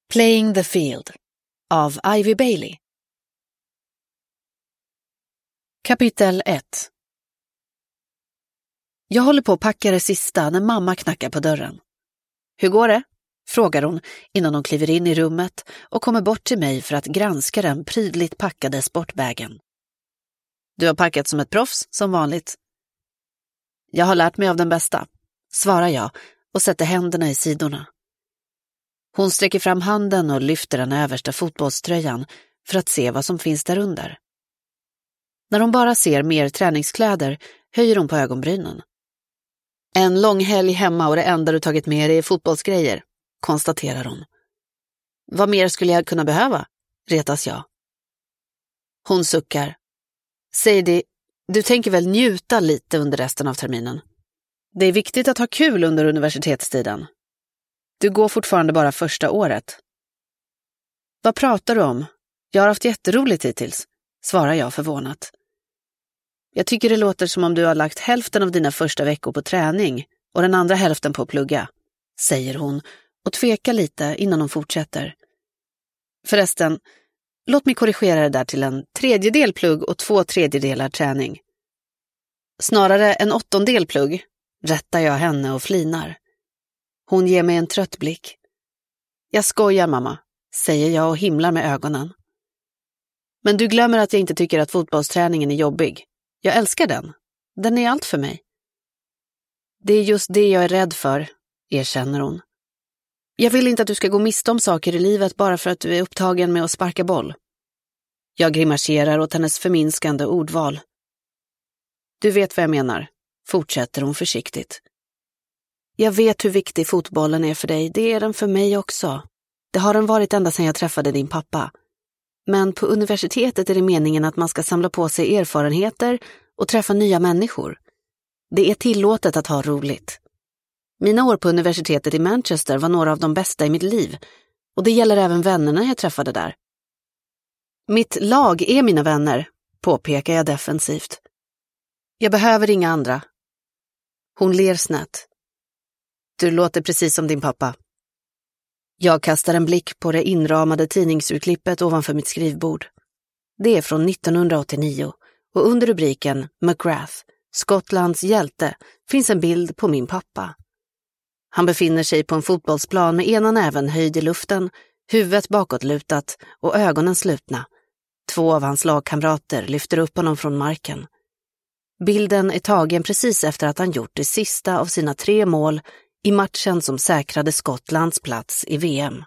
Playing the Field av Ivy Bailey. Kapitel 1. Jag håller på att packa det sista när mamma knackar på dörren. Hur går det? Frågar hon innan hon kliver in i rummet och kommer bort till mig för att granska den prydligt packade sportbägen. Du har packat som ett proffs, som vanligt. Jag har lärt mig av den bästa, svarar jag och sätter händerna i sidorna. Hon sträcker fram handen och lyfter den översta fotbollströjan för att se vad som finns där under. När hon bara ser mer träningskläder höjer hon på ögonbrynen. En lång helg hemma och det enda du tagit med dig är fotbollsgrejer, konstaterar hon. Vad mer skulle jag kunna behöva? Retas jag. Hon suckar. Sadie, du tänker väl njuta lite under resten av terminen? Det är viktigt att ha kul under universitetstiden. Du går fortfarande bara första året. Vad pratar du om? Jag har haft jätteroligt hittills, svarar jag förvånat. Jag tycker det låter som om du har lagt hälften av dina första veckor på träning och den andra hälften på att plugga, säger hon och tvekar lite innan hon fortsätter. Förresten, låt mig korrigera det där till 1/3 plugg och 2/3 träning. Snarare 1/8 plugg, rättar jag henne och flinar. Hon ger mig en trött blick. Jag skojar, mamma, säger jag och himlar med ögonen. Men du glömmer att jag inte tycker att fotbollsträningen är jobbig. Jag älskar den. Den är allt för mig. Det är just det jag är rädd för, erkänner hon. Jag vill inte att du ska gå miste om saker i livet bara för att du är upptagen med att sparka boll. Jag grimaserar åt hennes förminskande ordval. Du vet vad jag menar, fortsätter hon försiktigt. Jag vet hur viktig fotbollen är för dig, det är den för mig också. Det har den varit ända sedan jag träffade din pappa. Men på universitetet är det meningen att man ska samla på sig erfarenheter och träffa nya människor. Det är tillåtet att ha roligt. Mina år på universitetet i Manchester var några av de bästa i mitt liv och det gäller även vännerna jag träffade där. Mitt lag är mina vänner, påpekar jag defensivt. Jag behöver inga andra. Hon ler snett. Du låter precis som din pappa. Jag kastar en blick på det inramade tidningsurklippet ovanför mitt skrivbord. Det är från 1989 och under rubriken McGrath, Skottlands hjälte, finns en bild på min pappa. Han befinner sig på en fotbollsplan med ena näven höjd i luften, huvudet bakåtlutat och ögonen slutna. 2 av hans lagkamrater lyfter upp honom från marken. Bilden är tagen precis efter att han gjort det sista av sina 3 mål i matchen som säkrade Skottlands plats i VM.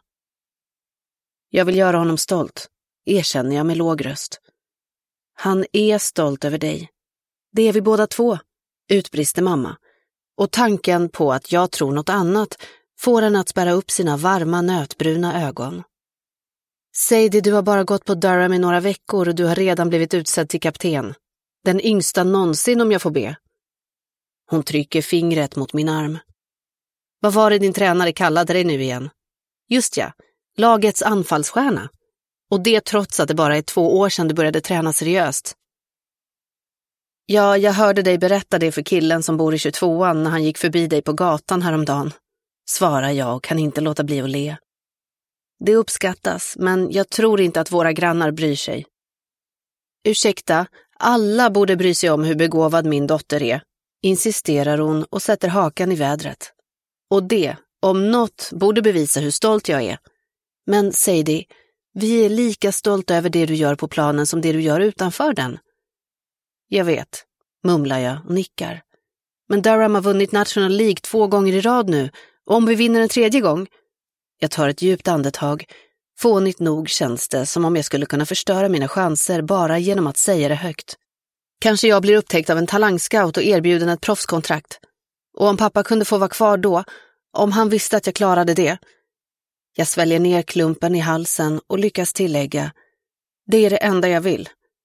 Jag vill göra honom stolt, erkänner jag med låg röst. Han är stolt över dig. Det är vi båda 2, utbrister mamma. Och tanken på att jag tror något annat får henne att spärra upp sina varma nötbruna ögon. Sadie, du har bara gått på Durham i några veckor och du har redan blivit utsedd till kapten. Den yngsta någonsin om jag får be. Hon trycker fingret mot min arm. Vad var det din tränare kallade dig nu igen? Just ja, lagets anfallsstjärna. Och det trots att det bara är 2 år sedan du började träna seriöst. Ja, jag hörde dig berätta det för killen som bor i 22an när han gick förbi dig på gatan häromdagen. Svarar jag och kan inte låta bli att le. Det uppskattas, men jag tror inte att våra grannar bryr sig. Ursäkta, alla borde bry sig om hur begåvad min dotter är, insisterar hon och sätter hakan i vädret. Och det, om något, borde bevisa hur stolt jag är. Men Sadie, vi är lika stolta över det du gör på planen som det du gör utanför den. Jag vet, mumlar jag och nickar. Men Durham har vunnit National League 2 gånger i rad nu. Och om vi vinner en 3:e gång? Jag tar ett djupt andetag. Fånigt nog känns det som om jag skulle kunna förstöra mina chanser bara genom att säga det högt. Kanske jag blir upptäckt av en talangscout och erbjuden ett proffskontrakt. Och om pappa kunde få vara kvar då, om han visste att jag klarade det. Jag sväljer ner klumpen i halsen och lyckas tillägga. Det är det enda jag vill.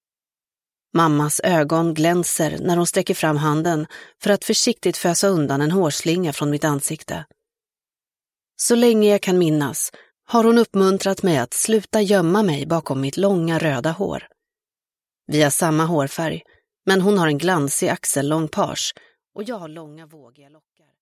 Mammas ögon glänser när hon sträcker fram handen för att försiktigt fösa undan en hårslinga från mitt ansikte. Så länge jag kan minnas har hon uppmuntrat mig att sluta gömma mig bakom mitt långa röda hår. Vi har samma hårfärg, men hon har en glansig axellång page och jag har långa vågiga lockar.